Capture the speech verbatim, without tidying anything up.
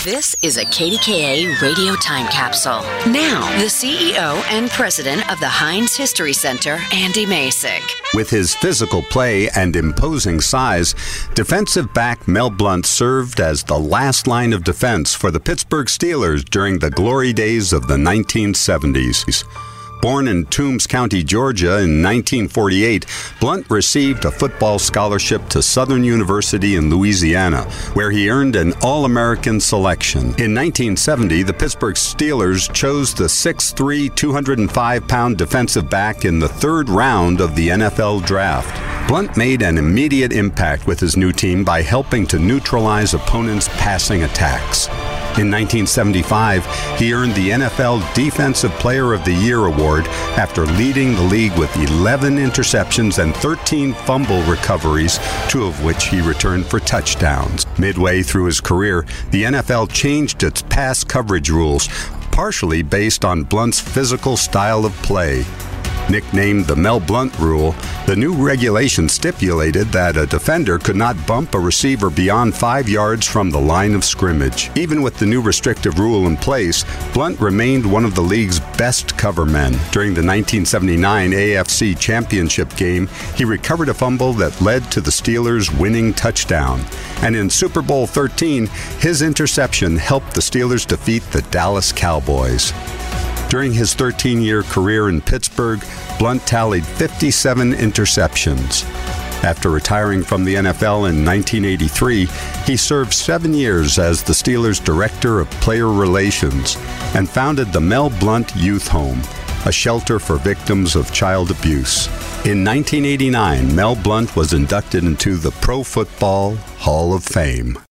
This is a K D K A radio time capsule. Now, the C E O and president of the Heinz History Center, Andy Masek. With his physical play and imposing size, defensive back Mel Blount served as the last line of defense for the Pittsburgh Steelers during the glory days of the nineteen seventies. Born in Toombs County, Georgia in nineteen forty-eight, Blount received a football scholarship to Southern University in Louisiana, where he earned an All-American selection. In nineteen seventy, the Pittsburgh Steelers chose the six three, two hundred five pound defensive back in the third round of the N F L draft. Blount made an immediate impact with his new team by helping to neutralize opponents' passing attacks. In nineteen seventy-five, he earned the N F L Defensive Player of the Year award after leading the league with eleven interceptions and thirteen fumble recoveries, two of which he returned for touchdowns. Midway through his career, the N F L changed its pass coverage rules, partially based on Blount's physical style of play. Nicknamed the Mel Blount Rule, the new regulation stipulated that a defender could not bump a receiver beyond five yards from the line of scrimmage. Even with the new restrictive rule in place, Blount remained one of the league's best cover men. During the nineteen seventy-nine A F C Championship game, he recovered a fumble that led to the Steelers' winning touchdown. And in Super Bowl thirteen, his interception helped the Steelers defeat the Dallas Cowboys. During his thirteen-year career in Pittsburgh, Blount tallied fifty-seven interceptions. After retiring from the N F L in nineteen eighty-three, he served seven years as the Steelers' Director of Player Relations and founded the Mel Blount Youth Home, a shelter for victims of child abuse. In nineteen eighty-nine, Mel Blount was inducted into the Pro Football Hall of Fame.